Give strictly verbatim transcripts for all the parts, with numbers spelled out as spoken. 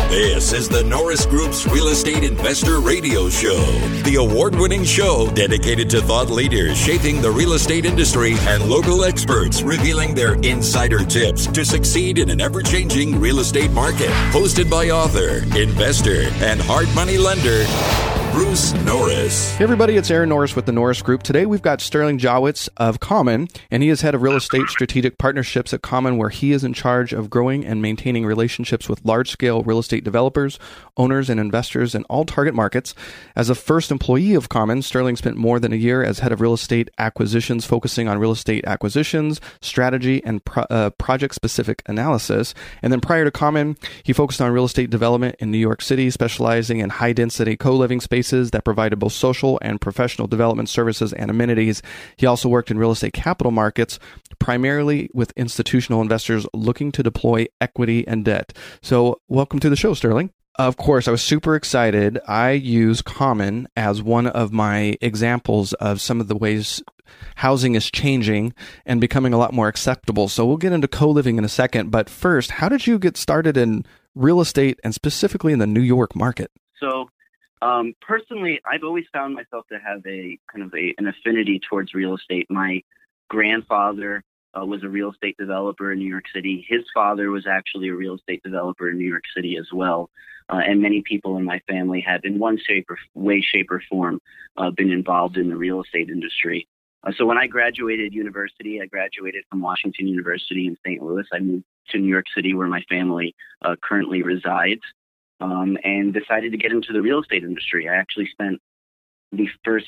This is the Norris Group's Real Estate Investor Radio Show, the award-winning show dedicated to thought leaders shaping the real estate industry and local experts revealing their insider tips to succeed in an ever-changing real estate market. Hosted by author, investor, and hard money lender, Bruce Norris. Hey everybody, it's Aaron Norris with the Norris Group. Today we've got Sterling Jawitz of Common, and he is head of real estate strategic partnerships at Common, where he is in charge of growing and maintaining relationships with large-scale real estate developers, owners, and investors in all target markets. As a first employee of Common, Sterling spent more than a year as head of real estate acquisitions, focusing on real estate acquisitions, strategy, and pro- uh, project-specific analysis. And then prior to Common, he focused on real estate development in New York City, specializing in high-density co-living spaces that provided both social and professional development services and amenities. He also worked in real estate capital markets, primarily with institutional investors looking to deploy equity and debt. So welcome to the show, Sterling. Of course, I was super excited. I use Common as one of my examples of some of the ways housing is changing and becoming a lot more acceptable. So we'll get into co-living in a second. But first, how did you get started in real estate and specifically in the New York market? So Um, personally, I've always found myself to have a kind of a, an affinity towards real estate. My grandfather uh, was a real estate developer in New York City. His father was actually a real estate developer in New York City as well. Uh, and many people in my family had, in one shape or way, shape or form, uh, been involved in the real estate industry. Uh, so when I graduated university, I graduated from Washington University in Saint Louis. I moved to New York City, where my family uh, currently resides. Um, and decided to get into the real estate industry. I actually spent the first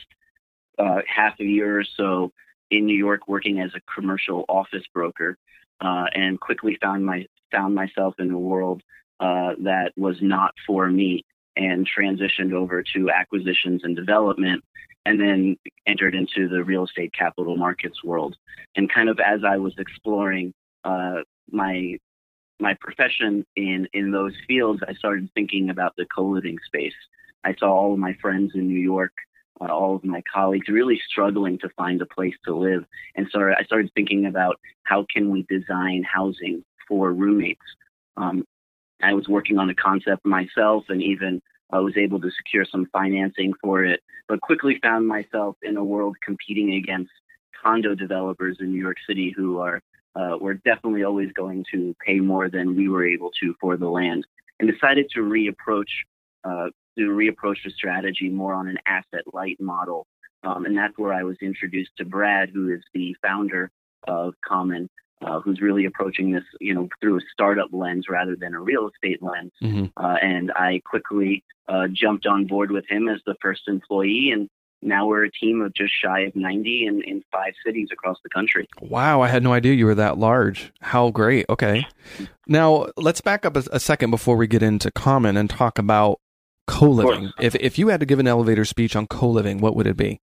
uh, half a year or so in New York working as a commercial office broker, uh, and quickly found my found myself in a world uh, that was not for me, and transitioned over to acquisitions and development, and then entered into the real estate capital markets world. And kind of as I was exploring uh, my my profession in, in those fields, I started thinking about the co-living space. I saw all of my friends in New York, uh, all of my colleagues really struggling to find a place to live. And so I started thinking about how can we design housing for roommates. Um, I was working on a concept myself, and even I was able to secure some financing for it, but quickly found myself in a world competing against condo developers in New York City who are Uh, we're definitely always going to pay more than we were able to for the land, and decided to reapproach uh, to reapproach the strategy more on an asset-light model. Um, and that's where I was introduced to Brad, who is the founder of Common, uh, who's really approaching this, you know, through a startup lens rather than a real estate lens. Mm-hmm. Uh, and I quickly uh, jumped on board with him as the first employee, and now we're a team of just shy of ninety in, in five cities across the country. Wow, I had no idea you were that large. How great. Okay. Now, let's back up a, a second before we get into Common and talk about co-living. If if you had to give an elevator speech on co-living, what would it be?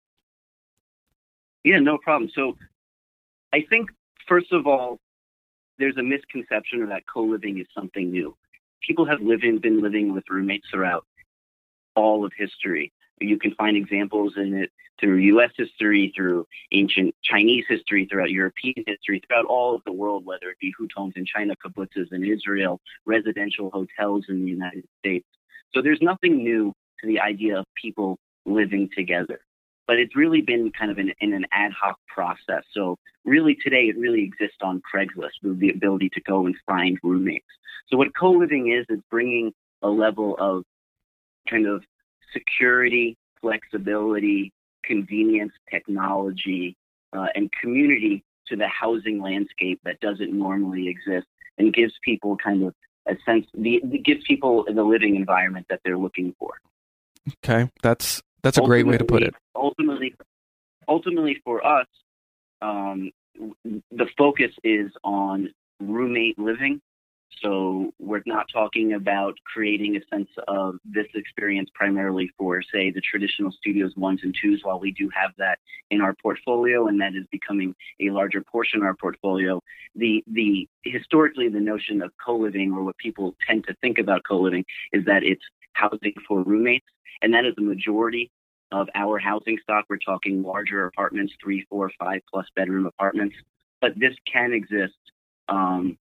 Yeah, no problem. So I think, first of all, there's a misconception that co-living is something new. People have living, been living with roommates throughout all of history. You can find examples in it through U S history, through ancient Chinese history, throughout European history, throughout all of the world, whether it be hutongs in China, kibbutzes in Israel, residential hotels in the United States. So there's nothing new to the idea of people living together, but it's really been kind of in, in an ad hoc process. So really today, it really exists on Craigslist with the ability to go and find roommates. So what co-living is, is bringing a level of kind of security, flexibility, convenience, technology, uh, and community to the housing landscape that doesn't normally exist, and gives people kind of a sense, the, it gives people the living environment that they're looking for. Okay, that's that's a ultimately, great way to put it. Ultimately, ultimately for us, um, the focus is on roommate living. So we're not talking about creating a sense of this experience primarily for, say, the traditional studios ones and twos, while we do have that in our portfolio, and that is becoming a larger portion of our portfolio. The the historically, the notion of co-living, or what people tend to think about co-living, is that it's housing for roommates, and that is the majority of our housing stock. We're talking larger apartments, three, four, five plus bedroom apartments, but this can exist um,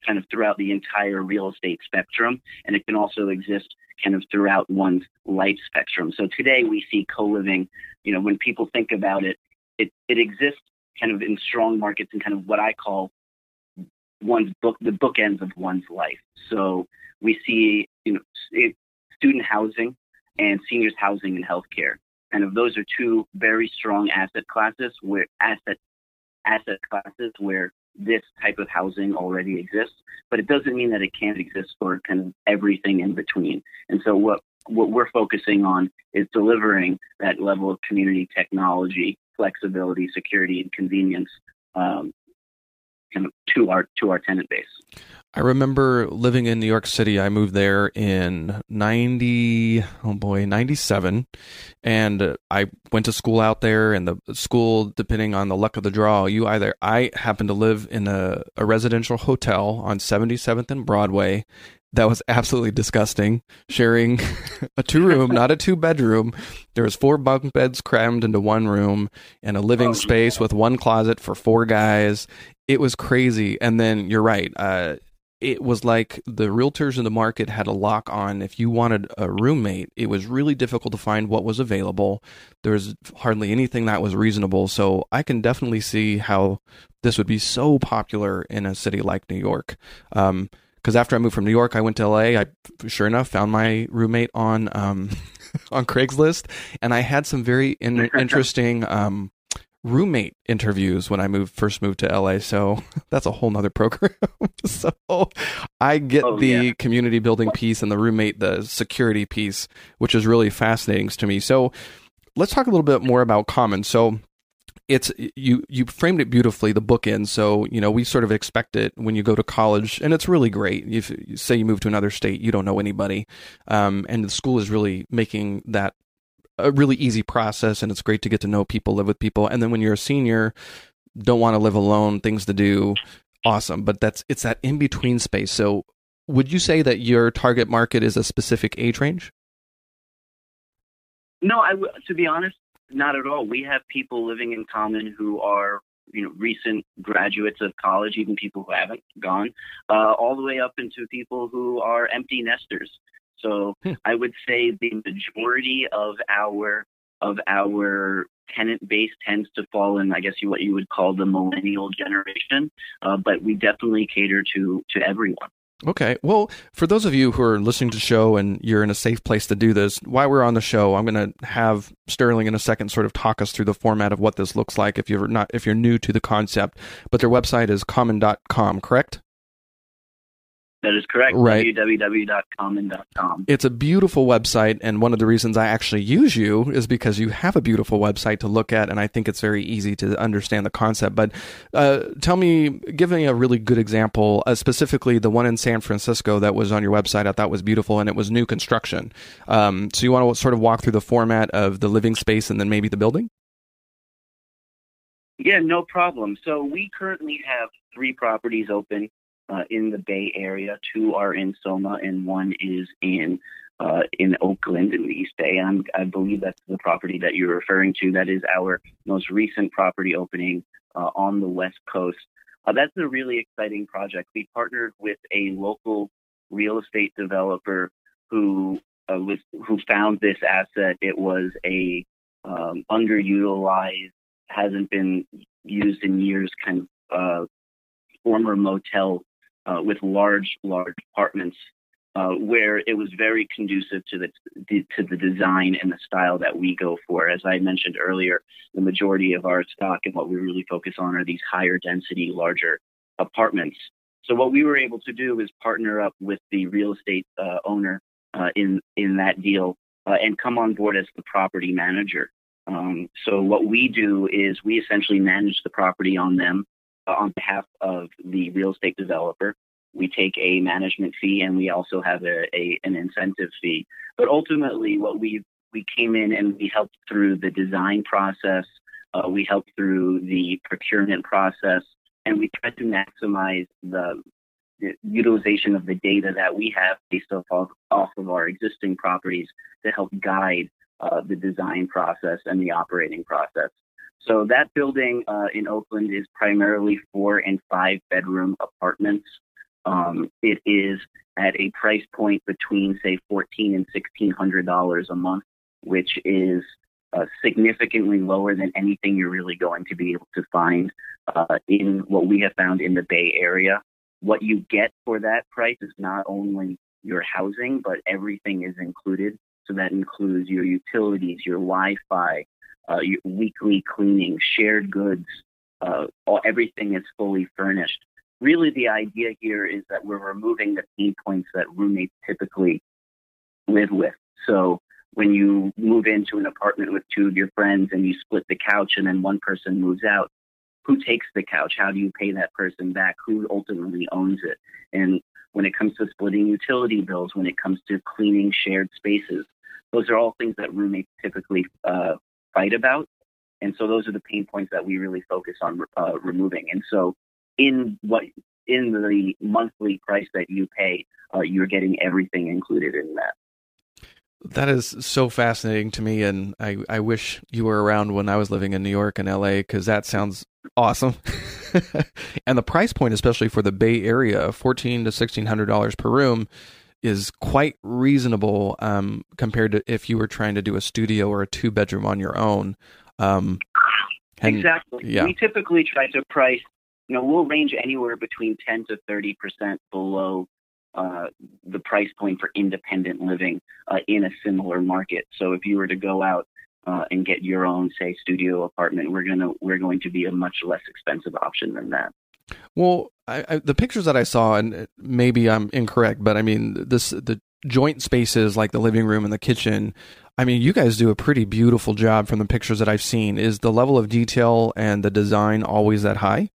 kind of throughout the entire real estate spectrum, and it can also exist kind of throughout one's life spectrum. So today we see co-living, you know, when people think about it, it, it exists kind of in strong markets and kind of what I call one's book, the bookends of one's life. So we see, you know, it, student housing and seniors housing and healthcare. And if those are two very strong asset classes where asset asset classes where this type of housing already exists, but it doesn't mean that it can't exist for kind of everything in between. And so what what we're focusing on is delivering that level of community technology, flexibility, security, and convenience um, kind of to our to our tenant base. I remember living in New York City. I moved there in ninety, oh boy, ninety-seven. And I went to school out there, and the school, depending on the luck of the draw, you either, I happened to live in a, a residential hotel on seventy-seventh and Broadway. That was absolutely disgusting, sharing a two-room, not a two-bedroom. There was four bunk beds crammed into one room and a living oh, space yeah. with one closet for four guys. It was crazy. And then you're right. Uh, it was like the realtors in the market had a lock on. If you wanted a roommate, it was really difficult to find what was available. There was hardly anything that was reasonable. So I can definitely see how this would be so popular in a city like New York. Um, Because after I moved from New York, I went to L A. I, sure enough, found my roommate on um, on Craigslist, and I had some very in- interesting um, roommate interviews when I moved first moved to L A. So that's a whole nother program. So I get oh, the yeah. community building piece and the roommate, the security piece, which is really fascinating to me. So let's talk a little bit more about Common. So it's you you framed it beautifully, the bookend. So, you know, we sort of expect it when you go to college, and it's really great. If you say you move to another state, you don't know anybody, um, and the school is really making that a really easy process, and it's great to get to know people, live with people. And then when you're a senior, don't want to live alone, things to do, awesome. But that's it's that in between space. So, would you say that your target market is a specific age range? No, I w- to be honest. Not at all. We have people living in Common who are, you know, recent graduates of college, even people who haven't gone, uh, all the way up into people who are empty nesters. So hmm. I would say the majority of our of our tenant base tends to fall in, I guess, what you would call the millennial generation, uh, but we definitely cater to to everyone. Okay. Well, for those of you who are listening to the show and you're in a safe place to do this, while we're on the show, I'm going to have Sterling in a second sort of talk us through the format of what this looks like if you're not if you're new to the concept. But their website is common dot com, correct? That is correct. Right. w w w dot common dot com. It's a beautiful website, and one of the reasons I actually use you is because you have a beautiful website to look at, and I think it's very easy to understand the concept. But uh, tell me, give me a really good example, uh, specifically the one in San Francisco that was on your website. I thought was beautiful, and it was new construction. Um, so you want to sort of walk through the format of the living space and then maybe the building? Yeah, no problem. So we currently have three properties open Uh, in the Bay Area. Two are in Soma, and one is in uh, in Oakland in the East Bay. And I believe that's the property that you're referring to. That is our most recent property opening uh, on the West Coast. Uh, that's a really exciting project. We partnered with a local real estate developer who uh, was who found this asset. It was a um, underutilized, hasn't been used in years, kind of uh, former motel. Uh, with large, large apartments, uh, where it was very conducive to the, the to the design and the style that we go for. As I mentioned earlier, the majority of our stock and what we really focus on are these higher density, larger apartments. So what we were able to do is partner up with the real estate uh, owner uh, in in that deal uh, and come on board as the property manager. Um, so what we do is we essentially manage the property on them. Uh, on behalf of the real estate developer. We take a management fee, and we also have a, a an incentive fee. But ultimately, what we we came in and we helped through the design process, uh, we helped through the procurement process, and we tried to maximize the, the utilization of the data that we have based off of, off of our existing properties to help guide uh, the design process and the operating process. So that building uh, in Oakland is primarily four and five bedroom apartments. Um, it is at a price point between, say, fourteen and sixteen hundred dollars a month, which is uh, significantly lower than anything you're really going to be able to find uh, in what we have found in the Bay Area. What you get for that price is not only your housing, but everything is included. So that includes your utilities, your Wi-Fi, uh, your weekly cleaning, shared goods. Uh, all, everything is fully furnished. Really, the idea here is that we're removing the pain points that roommates typically live with. So when you move into an apartment with two of your friends and you split the couch and then one person moves out, who takes the couch? How do you pay that person back? Who ultimately owns it? And when it comes to splitting utility bills, when it comes to cleaning shared spaces, those are all things that roommates typically uh, fight about. And so those are the pain points that we really focus on uh, removing. And so in what in the monthly price that you pay, uh, you're getting everything included in that. That is so fascinating to me, and I, I wish you were around when I was living in New York and L A, because that sounds awesome. And the price point, especially for the Bay Area, fourteen to sixteen hundred dollars per room, is quite reasonable um, compared to if you were trying to do a studio or a two bedroom on your own. Um, and, exactly. Yeah. We typically try to price. You know, we'll range anywhere between ten to thirty percent below uh, the price point for independent living uh, in a similar market. So if you were to go out uh, and get your own, say, studio apartment, we're gonna we're going to be a much less expensive option than that. Well, I, I, the pictures that I saw, and maybe I'm incorrect, but I mean, this the joint spaces like the living room and the kitchen. I mean, you guys do a pretty beautiful job from the pictures that I've seen. Is the level of detail and the design always that high?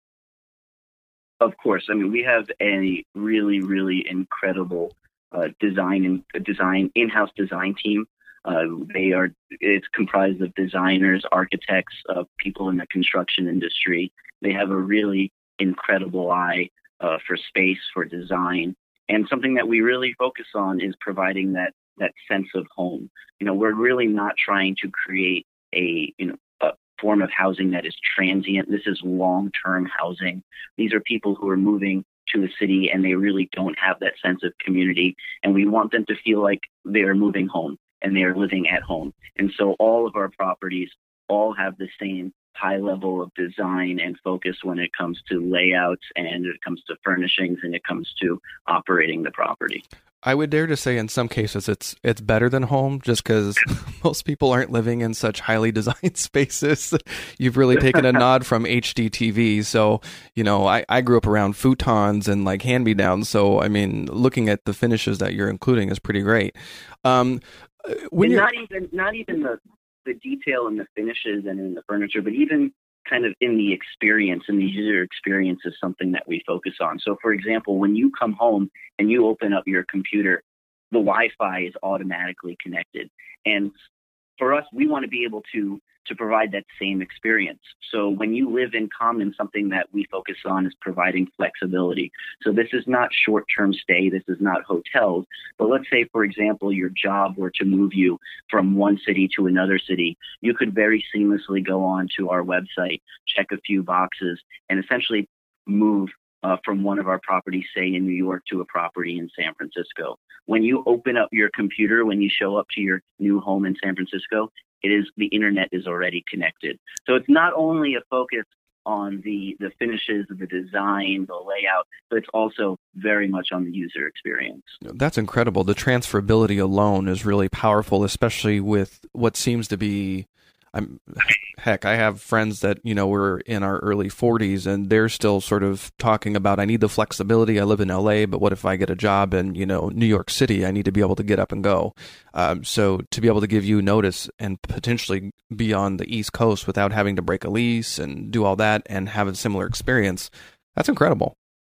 Of course. I mean, we have a really, really incredible uh, design and design in-house design team. Uh, they are it's comprised of designers, architects, uh, people in the construction industry. They have a really incredible eye uh, for space, for design, and something that we really focus on is providing that that sense of home. You know, we're really not trying to create a you know. form of housing that is transient. This is long-term housing. These are people who are moving to a city and they really don't have that sense of community. And we want them to feel like they're moving home and they're living at home. And so all of our properties all have the same high level of design and focus when it comes to layouts and it comes to furnishings and it comes to operating the property. I would dare to say in some cases it's it's better than home, just because most people aren't living in such highly designed spaces. You've really taken a nod from H D T V. So, you know, I, I grew up around futons and like hand-me-downs. So, I mean, looking at the finishes that you're including is pretty great. Um, when and you're... not even not even the, the detail in the finishes and in the furniture, but even kind of in the experience, and the user experience is something that we focus on. So, for example, when you come home and you open up your computer, the Wi-Fi is automatically connected. And for us, we want to be able to to provide that same experience. So when you live in common, something that we focus on is providing flexibility. So this is not short-term stay. This is not hotels. But let's say, for example, your job were to move you from one city to another city. You could very seamlessly go on to our website, check a few boxes, and essentially move uh, from one of our properties, say in New York, to a property in San Francisco. When you open up your computer, when you show up to your new home in San Francisco, it is the internet is already connected. So it's not only a focus on the, the finishes, the design, the layout, but it's also very much on the user experience. That's incredible. The transferability alone is really powerful, especially with what seems to be, I'm, heck, I have friends that, you know, were in our early forties and they're still sort of talking about, I need the flexibility. I live in L A, but what if I get a job in, you know, New York City? I need to be able to get up and go. Um, so to be able to give you notice and potentially be on the East Coast without having to break a lease and do all that and have a similar experience, that's incredible.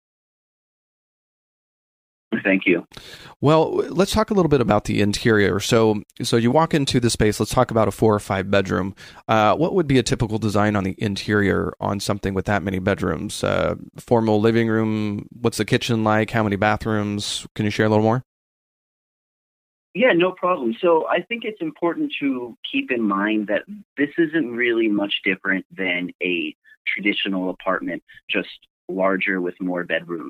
Thank you. Well, let's talk a little bit about the interior. So, so you walk into the space. Let's talk about a four or five bedroom. Uh, what would be a typical design on the interior on something with that many bedrooms? Uh, formal living room. What's the kitchen like? How many bathrooms? Can you share a little more? Yeah, no problem. So I think it's important to keep in mind that this isn't really much different than a traditional apartment, just larger with more bedrooms.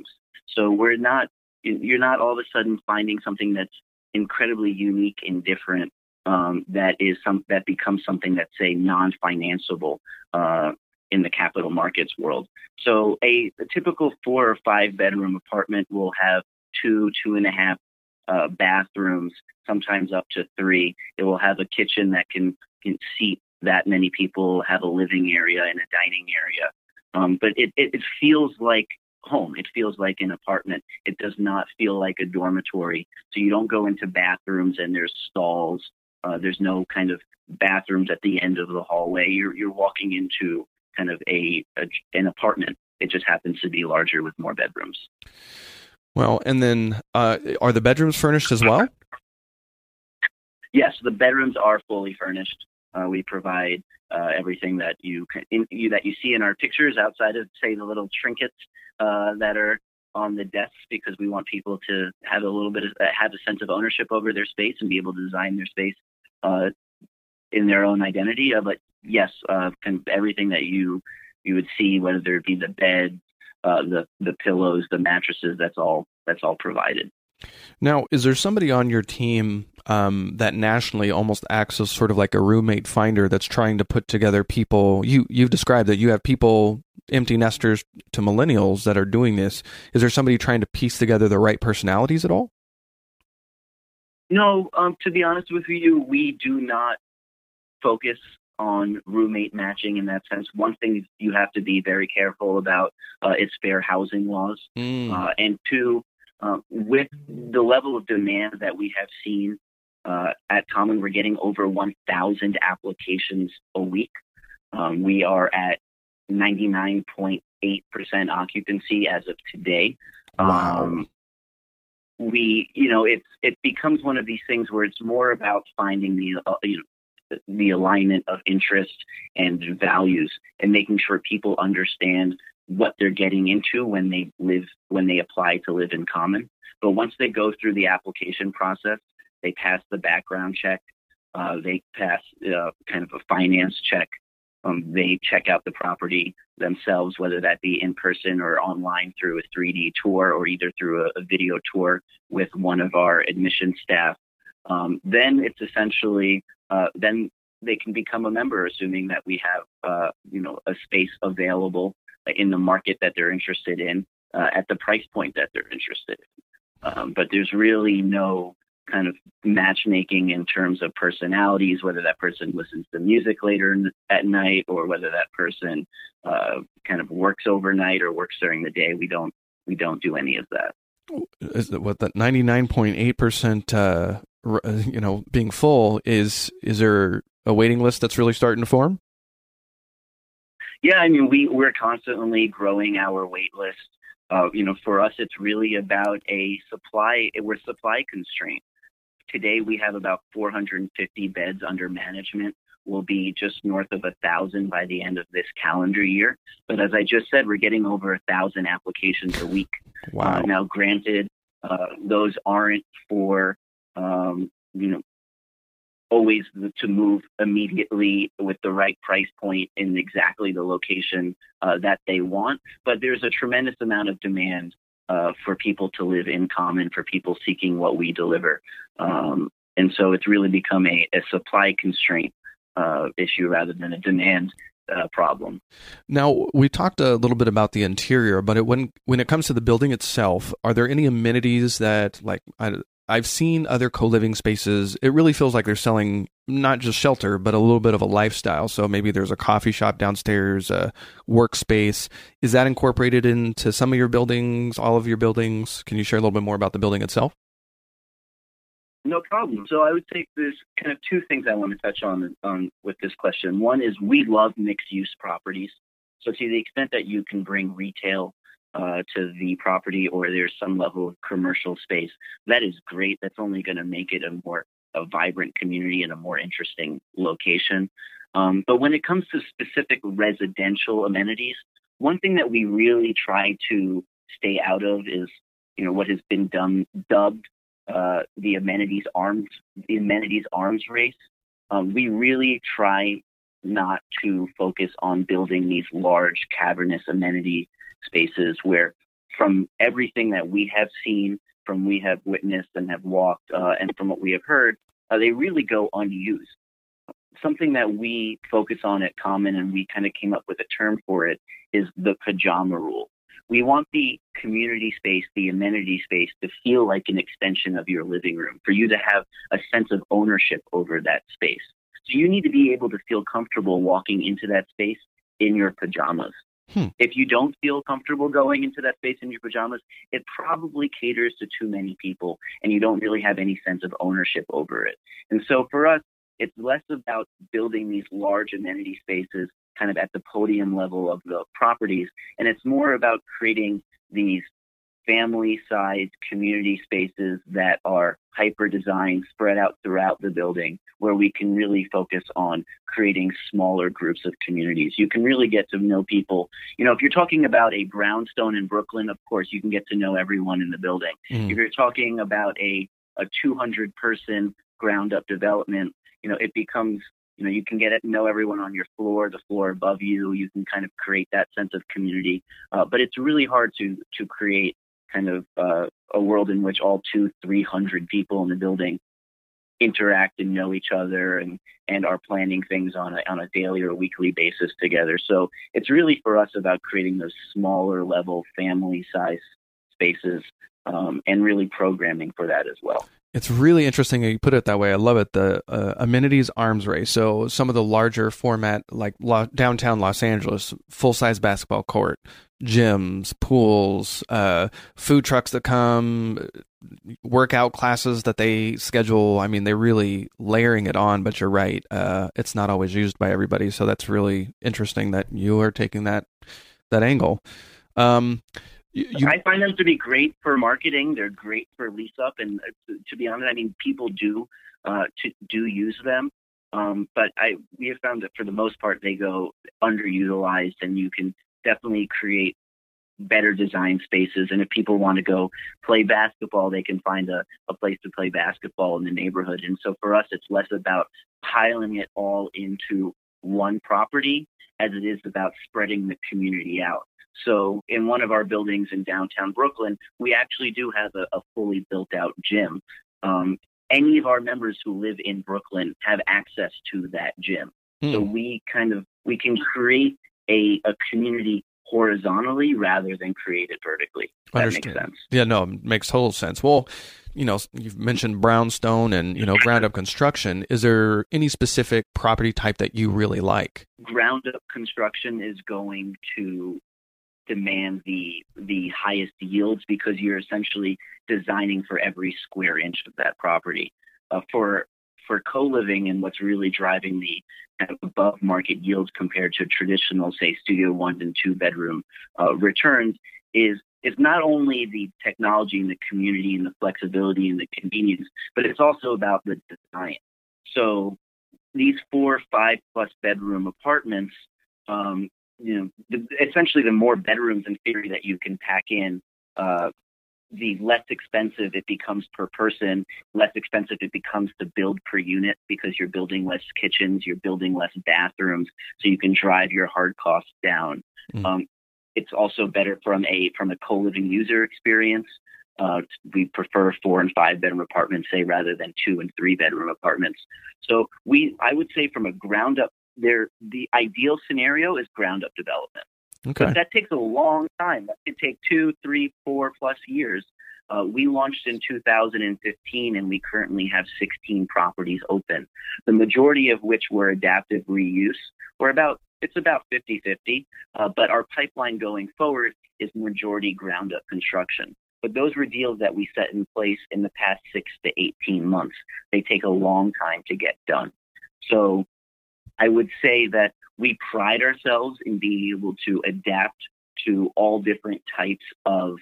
So we're not, you're not all of a sudden finding something that's incredibly unique and different um, that is some that becomes something that's, say, non-financeable uh, in the capital markets world. So a, a typical four or five bedroom apartment will have two, two and a half uh, bathrooms, sometimes up to three. It will have a kitchen that can, can seat that many people, have a living area and a dining area. Um, but it, it, it feels like home. It feels like an apartment. It does not feel like a dormitory. So you don't go into bathrooms and there's stalls. Uh, there's no kind of bathrooms at the end of the hallway. You're you're walking into kind of a, a an apartment. It just happens to be larger with more bedrooms. Well, and then uh, are the bedrooms furnished as well? Yes, the bedrooms are fully furnished. Uh, we provide uh, everything that you, can, in, you that you see in our pictures, outside of, say, the little trinkets uh, that are on the desks, because we want people to have a little bit of have a sense of ownership over their space and be able to design their space uh, in their own identity. Uh, but yes, uh, kind of everything that you you would see, whether it be the bed, uh, the the pillows, the mattresses, that's all that's all provided. Now, is there somebody on your team um, that nationally almost acts as sort of like a roommate finder that's trying to put together people? You, you've described that you have people, empty nesters to millennials, that are doing this. Is there somebody trying to piece together the right personalities at all? No, um, to be honest with you, we do not focus on roommate matching in that sense. One thing you have to be very careful about uh, is fair housing laws. Mm. Uh, and two, Uh, with the level of demand that we have seen uh, at Common, we're getting over one thousand applications a week. Um, we are at ninety-nine point eight percent occupancy as of today. Wow. Um, we, you know, it's it becomes one of these things where it's more about finding the, uh, you know, the alignment of interest and values and making sure people understand what they're getting into when they live, when they apply to live in Common. But once they go through the application process, they pass the background check, uh, they pass uh, kind of a finance check, um, they check out the property themselves, whether that be in person or online through a three D tour or either through a, a video tour with one of our admission staff. Um, then it's essentially, uh, then they can become a member, assuming that we have, uh, you know, a space available in the market that they're interested in, uh, at the price point that they're interested in. Um, but there's really no kind of matchmaking in terms of personalities, whether that person listens to music later in the, at night, or whether that person uh, kind of works overnight or works during the day. We don't we don't do any of that. Is that what that ninety-nine point eight percent uh, you know being full is? Is there a waiting list that's really starting to form? Yeah, I mean, we, we're constantly growing our wait list. Uh, you know, for us, it's really about a supply. We're supply constrained. Today, we have about four hundred fifty beds under management. We'll be just north of one thousand by the end of this calendar year. But as I just said, we're getting over one thousand applications a week. Wow. Uh, now, granted, uh, those aren't for, um, you know, always to move immediately with the right price point in exactly the location uh, that they want. But there's a tremendous amount of demand uh, for people to live in Common, for people seeking what we deliver. Um, and so it's really become a, a supply constraint uh, issue rather than a demand uh, problem. Now, we talked a little bit about the interior, but it, when, when it comes to the building itself, are there any amenities that, like, I, I've seen other co-living spaces, it really feels like they're selling not just shelter, but a little bit of a lifestyle. So maybe there's a coffee shop downstairs, a workspace. Is that incorporated into some of your buildings, all of your buildings? Can you share a little bit more about the building itself? No problem. So I would say there's kind of two things I want to touch on, on with this question. One is we love mixed-use properties. So to the extent that you can bring retail Uh, to the property, or there's some level of commercial space, that is great. That's only going to make it a more a vibrant community and a more interesting location. Um, but when it comes to specific residential amenities, one thing that we really try to stay out of is, you know, what has been done dubbed uh, the amenities arms the amenities arms race. Um, we really try not to focus on building these large cavernous amenity spaces where from everything that we have seen, from we have witnessed and have walked, uh, and from what we have heard, uh, they really go unused. Something that we focus on at Common, and we kind of came up with a term for it, is the pajama rule. We want the community space, the amenity space, to feel like an extension of your living room, for you to have a sense of ownership over that space. So you need to be able to feel comfortable walking into that space in your pajamas. Hmm. If you don't feel comfortable going into that space in your pajamas, it probably caters to too many people, and you don't really have any sense of ownership over it. And so for us, it's less about building these large amenity spaces kind of at the podium level of the properties, and it's more about creating these family-sized community spaces that are hyper-designed, spread out throughout the building, where we can really focus on creating smaller groups of communities. You can really get to know people. You know, if you're talking about a brownstone in Brooklyn, of course, you can get to know everyone in the building. Mm. If you're talking about a, a two hundred person ground-up development, you know, it becomes, you know, you can get to know everyone on your floor, the floor above you. You can kind of create that sense of community. Uh, but it's really hard to to create kind of uh, a world in which all two, three hundred people in the building interact and know each other and, and are planning things on a, on a daily or weekly basis together. So it's really for us about creating those smaller level family size spaces um, and really programming for that as well. It's really interesting that you put it that way. I love it. The uh, amenities arms race. So some of the larger format, like lo- downtown Los Angeles, full-size basketball court, gyms, pools, uh, food trucks that come, workout classes that they schedule. I mean, they're really layering it on, but you're right. Uh, it's not always used by everybody. So that's really interesting that you are taking that, that angle. Um, You, I find them to be great for marketing. They're great for lease up, and uh, to be honest, I mean, people do uh, to, do use them. Um, but I we have found that for the most part, they go underutilized, and you can definitely create better design spaces. And if people want to go play basketball, they can find a, a place to play basketball in the neighborhood. And so for us, it's less about piling it all into one property as it is about spreading the community out. So in one of our buildings in downtown Brooklyn, we actually do have a, a fully built out gym. Um, any of our members who live in Brooklyn have access to that gym. Hmm. So we kind of, we can create a, a community horizontally rather than create it vertically. That makes sense. Yeah, no, it makes total sense. Well, you know, you've mentioned brownstone and, you know, ground up construction. Is there any specific property type that you really like? Ground up construction is going to demand the the highest yields because you're essentially designing for every square inch of that property. Uh, for for co-living, and what's really driving the kind of above market yields compared to traditional, say, studio one and two bedroom uh, returns is is not only the technology and the community and the flexibility and the convenience, but it's also about the design. So these four, five plus bedroom apartments, um, you know, the, essentially the more bedrooms in theory that you can pack in, uh, the less expensive it becomes per person, less expensive it becomes to build per unit because you're building less kitchens, you're building less bathrooms, so you can drive your hard costs down. Mm. Um, it's also better from a from a co-living user experience. Uh, we prefer four and five bedroom apartments, say, rather than two and three bedroom apartments. So we, I would say, from a ground up, there the ideal scenario is ground up development. Okay. But that takes a long time. That could take two, three, four plus years. Uh, we launched in two thousand fifteen, and we currently have sixteen properties open, the majority of which were adaptive reuse. We're about it's about fifty-fifty, uh, but our pipeline going forward is majority ground-up construction. But those were deals that we set in place in the past six to eighteen months. They take a long time to get done. So I would say that we pride ourselves in being able to adapt to all different types of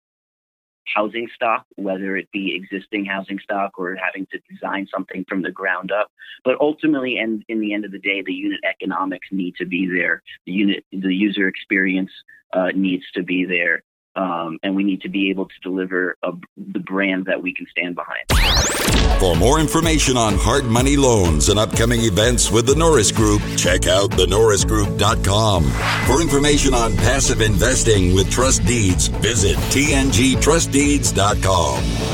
housing stock, whether it be existing housing stock or having to design something from the ground up. But ultimately, and in the end of the day, the unit economics need to be there. The unit, the user experience uh, needs to be there. Um, and we need to be able to deliver a, the brand that we can stand behind. For more information on hard money loans and upcoming events with the Norris Group, check out the norris group dot com. For information on passive investing with trust deeds, visit t n g trust deeds dot com.